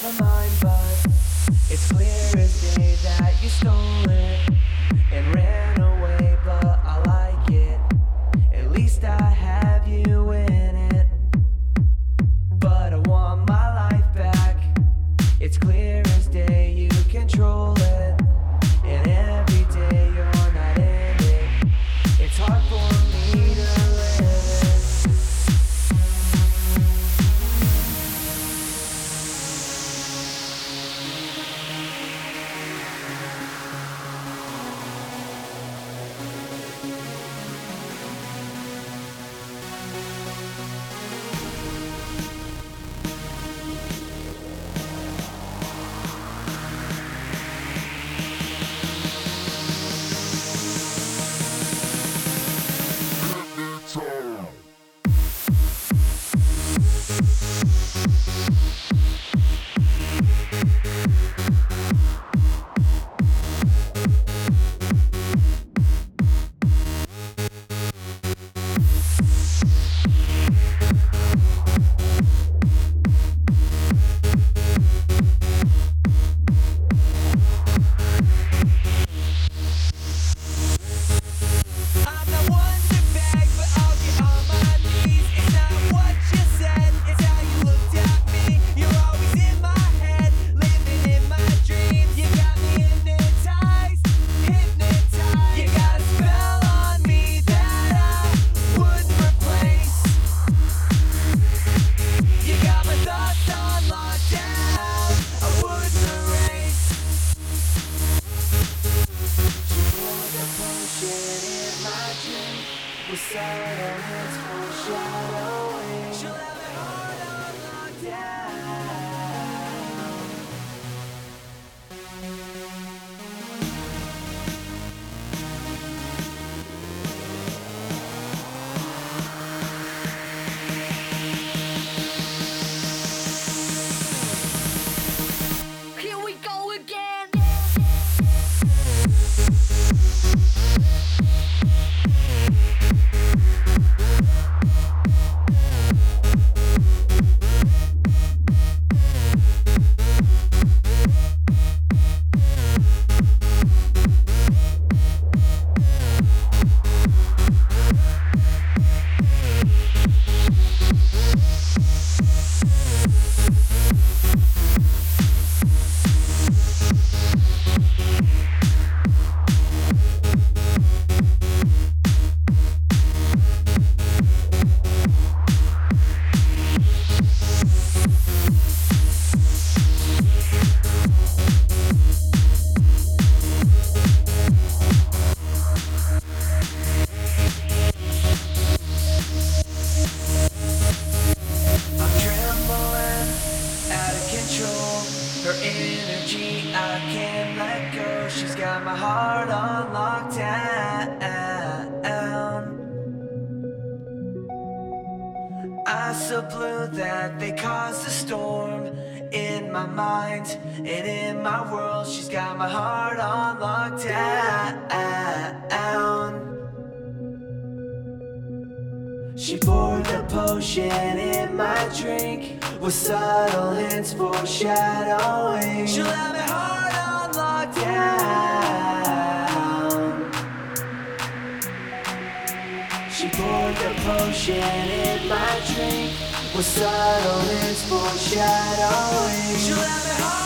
my mind, but it's clear as day that you stole it and ran away, but I like it. At least I have you in it. But I want my life back. It's clear as day you control it, and every day you're not in it. It's hard for me to live it. Silence foreshadowing. She'll have it hard on lockdown. Here we go again. Her energy, I can't let go. She's got my heart on lockdown. Eyes so blue that they cause a storm in my mind and in my world. She's got my heart on lockdown. She poured the potion in my drink with subtle hints foreshadowing. She'll have me hard on lockdown. She poured the potion in my drink with subtle hints foreshadowing. She'll have me hard